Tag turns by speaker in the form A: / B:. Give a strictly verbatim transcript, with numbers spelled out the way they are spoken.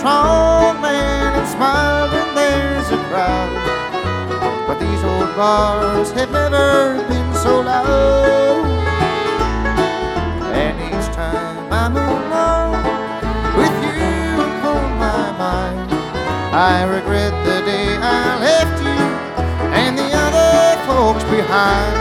A: strong man and smile when there's a crowd. But these old bars have never been so loud. And each time I'm alone with you upon my mind, I regret the day I left you and the other folks behind.